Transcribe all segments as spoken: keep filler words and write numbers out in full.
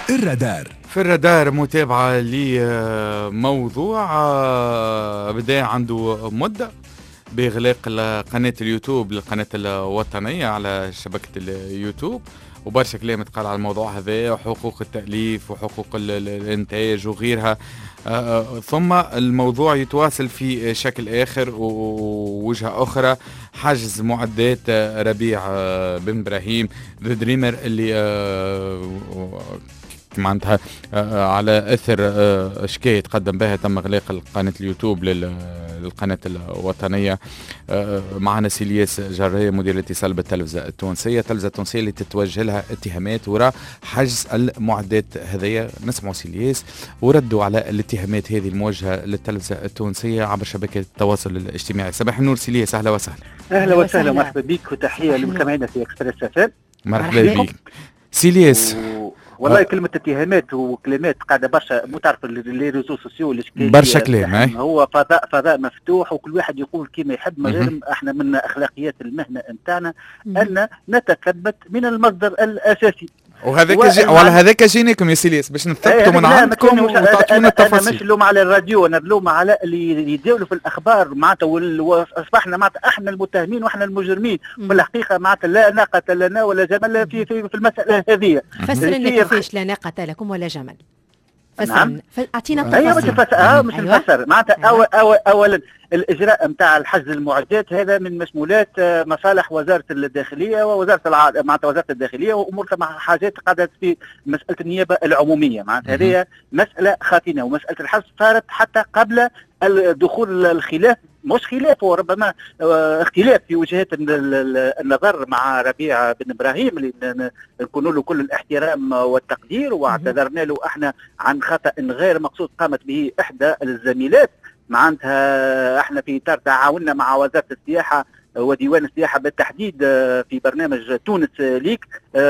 الرادار. في الرادار متابعة لموضوع بدأ عنده مدة بإغلاق قناة اليوتيوب للقناة الوطنية على شبكة اليوتيوب، وبرشا كلام تقال على الموضوع هذا وحقوق التأليف وحقوق الإنتاج وغيرها. آه ثم الموضوع يتواصل في شكل آخر ووجهة أخرى، حجز معدات ربيع بن إبراهيم ذا دريمر اللي آه معناتها على اثر اشكال تقدم بها تم اغلاق قناه اليوتيوب للقناه الوطنيه. معنا سيلياس جرايه مدير الاتصال بالتلفزه التونسيه، التلفزه التونسيه اللي تتوجه لها اتهامات وراء حجز المعدات هذيا. نسمعوا سيلياس وردوا على الاتهامات هذه الموجهه للتلفزه التونسيه عبر شبكه التواصل الاجتماعي. صباح النور سيلياس، اهلا وسهلا. اهلا وسهلا ومرحبا بك وتحيه لمستمعينا في اكسبريس اف ام. مرحبا بك سيلياس. والله كلمة اتهامات وكلمات قاعدة برشا، مو تعرف لي ريزو سوسيو الاشكالية برشا كلام. هو فضاء فضاء مفتوح وكل واحد يقول كيما يحب، من غير احنا من اخلاقيات المهنة نتاعنا ان نتثبت من المصدر الاساسي. وهذاك جي... ولا هذاك جينيكم يا سيليس باش نثبتوا من عندكم وتعطونا التفاصيل. انا مش نلوم على الراديو، انا نلوم على اللي يداولوا في الاخبار معناتها، واصبحنا معناتها احنا المتهمين واحنا المجرمين. في الحقيقه معناتها لا ناقه لنا ولا جمل في في, في المساله هذه. فسر لنا كيفاش لا ناقه لكم ولا جمل. نعم. اعطينا تفاصيل. ايوه مش نفسر اه مش أيوة. نفسر معناتها أيوة. أول أول اولا الاجراء نتاع الحجز المعدات هذا من مسؤولات مصالح وزاره الداخليه ووزاره الع... معناتها وزاره الداخليه وامور مع حاجات قاعده في مساله النيابه العموميه. معناتها هذه مساله خاطئه، ومساله الحجز صارت حتى قبل دخول الخلاف، مش خلاف وربما اختلاف في وجهات النظر مع ربيع بن إبراهيم اللي نكون له كل الاحترام والتقدير، واعتذرنا له احنا عن خطأ غير مقصود قامت به احدى الزميلات. معناتها احنا في اطار تعاوننا مع وزاره السياحه وديوان السياحه بالتحديد في برنامج تونس ليك،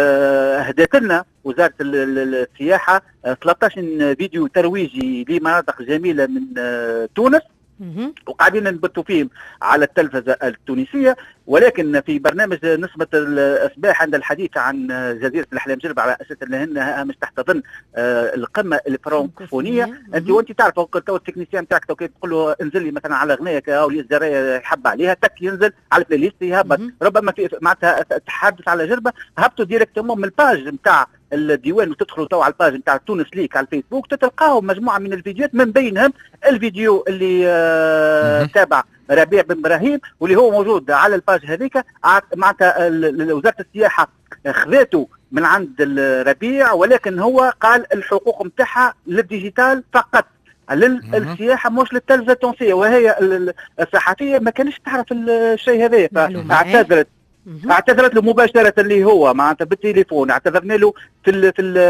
اهدت لنا وزاره السياحه ثلاثة عشر فيديو ترويجي لمناطق جميله من تونس، وقاعدين نبثوا فيهم على التلفزه التونسيه. ولكن في برنامج نسبة الأصباح عند الحديث عن جزيرة الأحلام جرب على أساس أنها مش تحت ضمن القمة الفرنكوفونية، أنت وأنت تعرف تو التكنيسيان نتاعك تو تقول له انزل لي مثلا على أغنية أو لي الزرايا يحب عليها تك ينزل على البلاي ليست يهبط. ربما في معناتها تحدث على جربة هبطوا ديريكتومون من الباج نتاع الديوان وتدخلوا تو على الباج نتاع تونس ليك على الفيسبوك تتلقاو مجموعة من الفيديوهات من بينهم الفيديو اللي آه تابع ربيع بن إبراهيم واللي هو موجود على الباج هذيك. معناتها وزارة السياحة خذته من عند الربيع، ولكن هو قال الحقوق نتاعها للديجيتال فقط للسياحة مش للتلفزة التونسية، وهي الصحفية ما كانش تعرف الشيء هذا فاعتذرت اعتذرت له مباشرة اللي هو معناتها بالتليفون، اعتذرنا له في ال في ال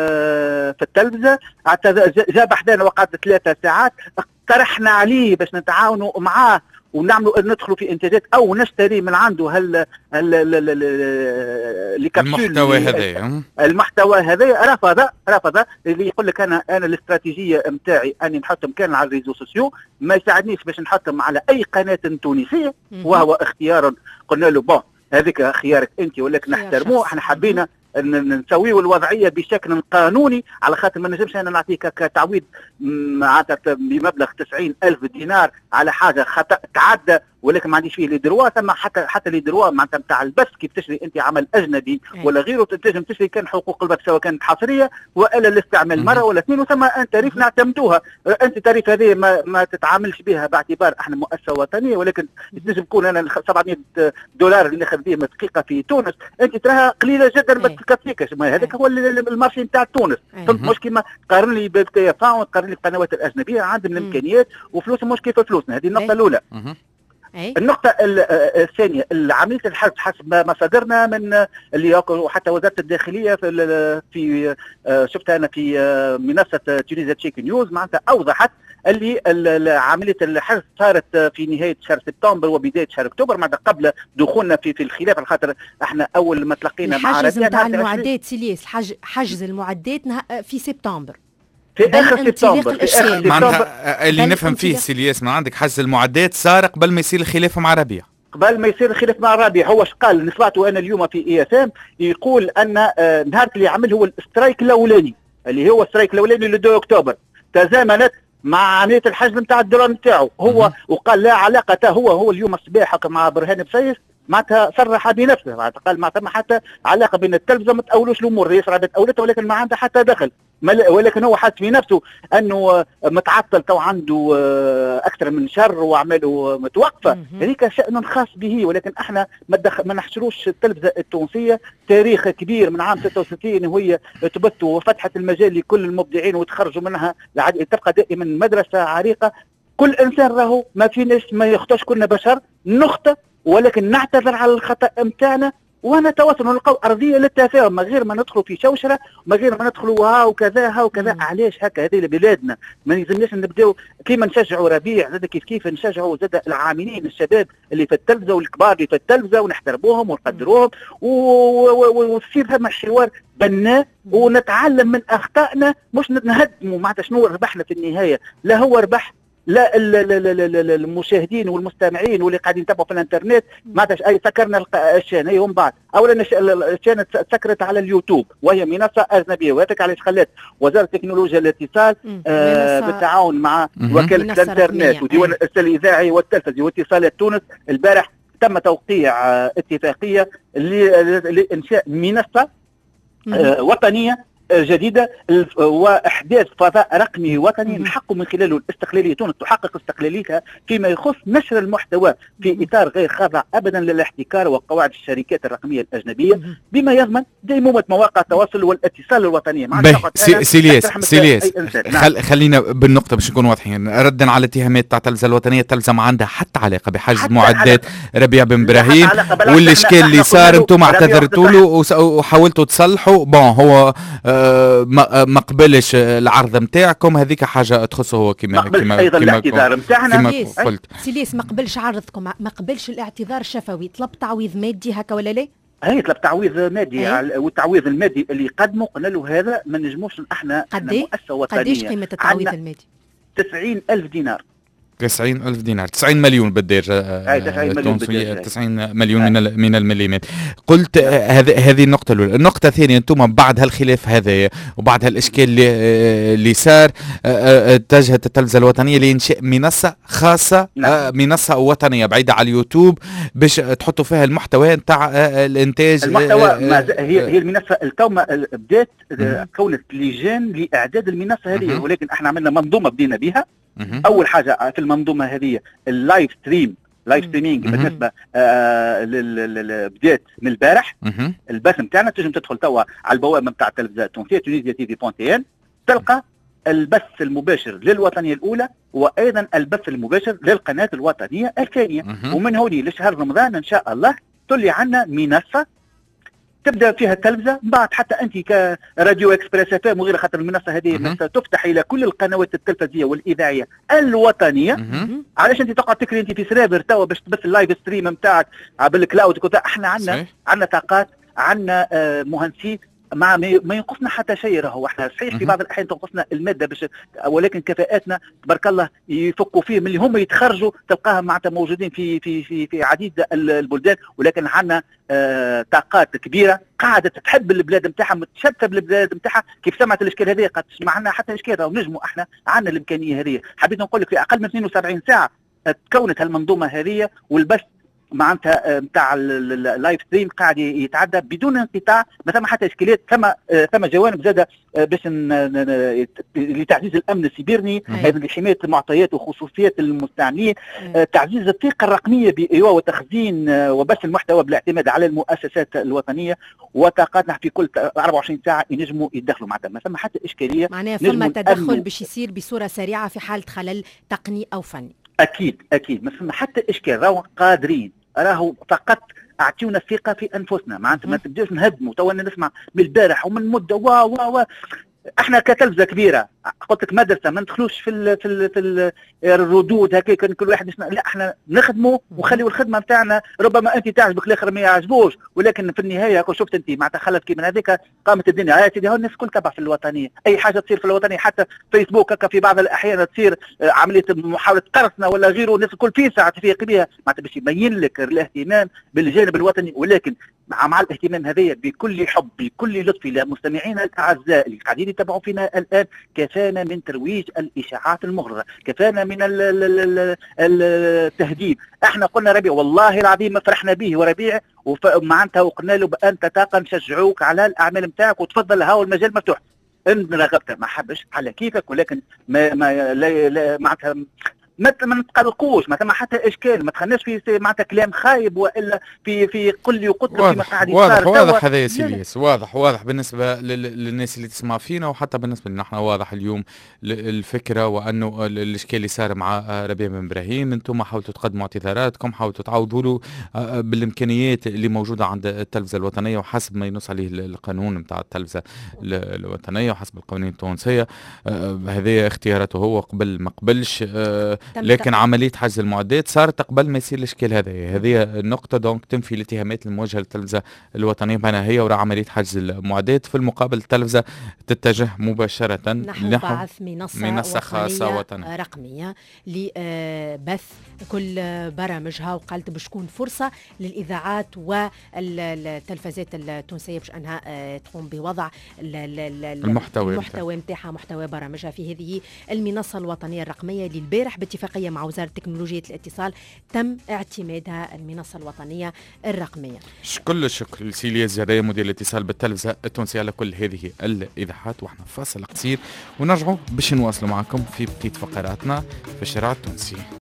في التلفزة، جاب حدانا وقعد ثلاثة ساعات، اقترحنا عليه باش نتعاونوا معاه ونعملوا ندخلوا في انتاجات او نشتري من عنده هال المحتوى هذا المحتوى هذا رفض رفض اللي يقول لك انا انا الاستراتيجيه نتاعي اني نحطهم كان على الريزو سوسيو، ما يساعدنيش باش نحطهم على اي قناه تونسيه، وهو اختيار قلنا له بون هذيك خيارك انت ولكن نحترموه، احنا حبينا نسويه الوضعيه بشكل قانوني على خاطر ما نجمش انا نعطيك كتعويض معناتها بمبلغ تسعين ألف دينار على حاجه خطا تعدى، ولكن ما عنديش فيه لي دروا. ثم حتى حتى لي دروا معناتها نتاع البث كيف تشري انت عمل اجنبي ولا غيره تنجم تشري كان حقوق البث سواء كانت حصريه والا الاستعمال مره ولا اثنين، وثم انت تعريف نعتمدوها. انت تعريف هذه ما, ما تتعاملش بها باعتبار احنا مؤسسه وطنيه، ولكن تنجم تكون انا سبعمية دولار اللي ناخذ بهم دقيقه في تونس انت تراها قليله جدا ما تكفيكش. هذاك هو المارشي نتاع تونس، فهمت؟ مش كيما تقارن لي بالتي فاون تقارن لي بالقنوات الاجنبيه عندهم الامكانيات وفلوسهم مش كيف فلوسنا. هذه النقطه الاولى. النقطة الثانية عملية الحجز حسب ما صدرنا من اللي حتى وزارة الداخلية في في شفتها أنا في منصة تونيزيا تشيك نيوز معناتها أوضحت اللي عملية الحجز صارت في نهاية شهر سبتمبر وبداية شهر أكتوبر معناتها قبل دخولنا في في الخلاف، على خاطر احنا أول ما تلقينا مع الحجز نتاع المعدات سيلياس حجز المعدات في سبتمبر في اخر سبتمبر معناتها اللي نفهم فيه سيلياس من عندك حجز المعدات صار قبل ما يصير الخلاف مع ربيع. قبل ما يصير الخلاف مع ربيع هو اش قال؟ نسمعته انا اليوم في اي اف ام يقول ان نهار اللي عمل هو الاسترايك الاولاني اللي هو السترايك الاولاني ل اثنين اكتوبر تزامنت مع عمليه الحجز نتاع الدرون نتاعو هو، وقال لا علاقه هو هو اليوم الصباح مع برهان بسيس معناتها صرح بنفسه، معناتها قال ما ثم حتى علاقه بين التلفزه ما تاولوش الامور، الرئيس رابط اولتها ولكن ما عندها حتى دخل، ولكن هو حاسس في نفسه انه متعطل تو عنده اكثر من شهر واعماله متوقفه، هذيك شان خاص به، ولكن احنا ما, ما نحشروش التلفزه التونسيه تاريخ كبير من عام ستة وستين وهي تبث وفتحت المجال لكل المبدعين وتخرجوا منها تبقى دائما مدرسه عريقه. كل انسان راهو ما فيناش ما يخطاش، كلنا بشر نخطئ، ولكن نعتذر على الخطا نتاعنا ونتواصل ونلقاو ارضيه للتفاهم من غير ما ندخلوا في شوشره، من غير ما ندخلوا ها وكذا ها وكذا. علاش هكا؟ هذه بلادنا ما يلزمناش نبداو كيما نشجعوا ربيع زاد كيف كيف نشجعوا زاد العاملين الشباب اللي في التلفزه والكبار اللي في التلفزه ونحترموهم ونقدروهم وتصير ثم حوار بناء ونتعلم من اخطائنا، مش نهدموا معناتها شنو ربحنا في النهايه. لا هو ربح لا المشاهدين والمستمعين واللي قاعدين يتابعوا في الانترنت معناتها اي سكرنا الشان اي ومن بعد اولا الشان سكرت على اليوتيوب وهي منصه اجنبيه، وهذاك علاش خلات وزاره التكنولوجيا والاتصال آه بالتعاون مع وكاله الانترنت وديوان الارسال الاذاعي والتلفزي واتصالات تونس البارح تم توقيع آه اتفاقيه لانشاء منصه آه وطنيه جديدة واحداث فضاء رقمي وطني نحقق من خلاله الاستقلاليه، تونس تحقق استقلاليتها فيما يخص نشر المحتوى في اطار غير خاضع ابدا للاحتكار وقواعد الشركات الرقميه الاجنبيه بما يضمن ديمومه مواقع التواصل والاتصال الوطنيه. سي سيلياس سيلياس خل خلينا بالنقطه باش نكون واضحين، ردا على اتهامات تاع التلفزه الوطنيه، التلفزه ما عندها حتى علاقه بحجز معدات ربيع بن ابراهيم، والاشكال اللي صار انتم اعتذرتوا له وحاولتوا تصلحوا. بون هو آه ما قبلش العرض نتاعكم، هذيك حاجه تخصه هو كما كما ايضا الاعتذار نتاعنا. سيليس ما قبلش عرضكم، ما قبلش الاعتذار الشفوي، طلب تعويض مادي هكا ولا لا؟ هي طلب تعويض مادي على والتعويض المادي اللي قدمه قلنا له هذا ما نجموش احنا احنا مؤسسه وطنيه. قديش قيمه التعويض المادي؟ تسعين ألف دينار. تسعين ألف دينار، تسعين مليون بالدارجة التونسية، تسعين مليون من من المليمات. قلت هذه هذه النقطة الأولى. النقطة الثانية، أنتم بعد هالخلاف هذا وبعد هالإشكال اللي اللي صار اتجهت التلفزة الوطنية لإنشاء منصة خاصة، نعم. منصة وطنية بعيدة على اليوتيوب باش تحطوا فيها المحتوى نتاع الإنتاج. المحتوى هي هي المنصة الكومة بدات كونت لجان لإعداد المنصة هذه، ولكن احنا عملنا منظومة بدينا بها. اول حاجه في المنظومه هذه اللايف ستريم لايف ستريمينج بالنسبه آه بدات من البارح. البث نتاعنا تنجم تدخل توا على البوابه نتاع التلفزه التونسيه تونيزيا تي في بوان تي ان، تلقى البث المباشر للوطنيه الاولى وايضا البث المباشر للقناه الوطنيه الثانيه. ومن هوني لشهر رمضان ان شاء الله تولي عندنا منصه تبدا فيها التلفزه، بعد حتى انت كراديو اكسبريس اف ام وغير، خاطر المنصه هذه تفتح الى كل القنوات التلفزيونيه والاذاعيه الوطنيه. علاش انت تقعد تكري انت في سيرفر توا باش تبث اللايف ستريم نتاعك بالكلاود وكذا؟ احنا عندنا عندنا طاقات، عندنا آه مهندسين، مع ما ينقصنا حتى شيء. راهو احنا صحيح في بعض الاحيان تنقصنا الماده باش، ولكن كفاءاتنا تبارك الله يفكوا فيه من اللي هم يتخرجوا تلقاهم معناتها موجودين في في في في عديد البلدان، ولكن عندنا آه طاقات كبيره قاعده تحب البلاد نتاعها، متشتته بالبلاد نتاعها. كيف سمعت الاشكال هذه قد ما عندنا حتى اشكال، راهو نجموا احنا عندنا الامكانيه هذه. حبيت نقول لك في اقل من اثنين وسبعين ساعه تكونت هالمنظومه هذه، والبث معناتها نتاع اللايف ستريم قاعد يتعدى بدون انقطاع، ما ثم حتى اشكاليات. ثم ثم جوانب زاده باش لتعزيز الامن السيبرني، ايضا لحمايه المعطيات وخصوصيات المستعملين، تعزيز الثقه الرقميه بايواء وتخزين وبث المحتوى بالاعتماد على المؤسسات الوطنيه، وطاقاتنا في كل أربعة وعشرين ساعه ينجموا يتدخلوا. معناتها ما ثم حتى اشكاليه، معناها ثم تدخل باش يصير بصوره سريعه في حاله خلل تقني او فني. اكيد اكيد ما ثم حتى اشكال، راهو قادرين، راهو فقط اعطيونا الثقه في انفسنا. معناتها ما تبداوش نهدموا. تو انا نسمع من البارح ومن مده وا وا وا احنا كتلفزه كبيره قلت لك مدرسه ما ندخلوش في ال في ال في ال الردود هكاك كل واحد يسمع، لا احنا نخدموا وخليوا الخدمه نتاعنا. ربما انت تعجبك الاخر ما يعجبوش، ولكن في النهايه كون شفت انت معناتها خلت كي من هذيك قامت الدنيا. يا سيدي هو الناس الكل تبع في الوطنيه، اي حاجه تصير في الوطنيه حتى فيسبوك هكا في بعض الاحيان تصير عمليه محاوله قرصنه ولا غيره، الناس الكل في ساعه تفيق بها معناتها باش يبين لك الاهتمام بالجانب الوطني. ولكن مع مع الاهتمام هذايا بكل حب بكل لطف لمستمعينا الاعزاء اللي قاعدين يتابعوا فينا الان، كفانا من ترويج الاشاعات المغرضه، كفانا من التهديد. احنا قلنا ربيع والله العظيم ما فرحنا به وربيع ومعناتها وقلنا له بانت طاقه نشجعوك على الاعمال نتاعك وتفضل هاو المجال مفتوح. ان رغبت ما حبش على كيفك، ولكن ما ما لا, لا معناتها ما ما نتقلقوش، ما ثم حتى اشكال، ما تخلناش في معناتها كلام خايب والا في في قل يقتل فيما قاعد يصير. واضح واضح هذا يا سيليس، واضح واضح بالنسبه للناس اللي تسمع فينا وحتى بالنسبه لنا احنا. واضح اليوم الفكره وانه الاشكال اللي صار مع ربيع بن ابراهيم، انتم حاولتوا تقدموا اعتذاراتكم، حاولتوا تعوضوا له بالامكانيات اللي موجوده عند التلفزه الوطنيه وحسب ما ينص عليه القانون نتاع التلفزه الوطنيه وحسب القوانين التونسيه. هذه اختياراته هو، قبل ما قبلش. لكن عمليه حجز المعدات صارت قبل ما يصير الاشكال هذا. هذه النقطه دونك تنفي الاتهامات الموجهه للتلفزه الوطنيه بانها هي وراء عمليه حجز المعدات. في المقابل التلفزه تتجه مباشره نحو بعث منصه, منصة خاصه وطنيه رقميه لبث كل برامجها، وقالت باش تكون فرصه للاذاعات والتلفزات التونسيه باش انها تقوم بوضع المحتوى المحتوى نتاعها، محتوى برامجها في هذه المنصه الوطنيه الرقميه اللي البارح باتفاقيه مع وزاره تكنولوجيا الاتصال تم اعتمادها المنصه الوطنيه الرقميه. كل الشكر لسيليا الزرية مدير الاتصال بالتلفزه التونسيه على كل هذه الاذاعات. واحنا فاصل قصير ونرجعوا باش نواصلوا معكم في بقيه فقراتنا في الشارع التونسي.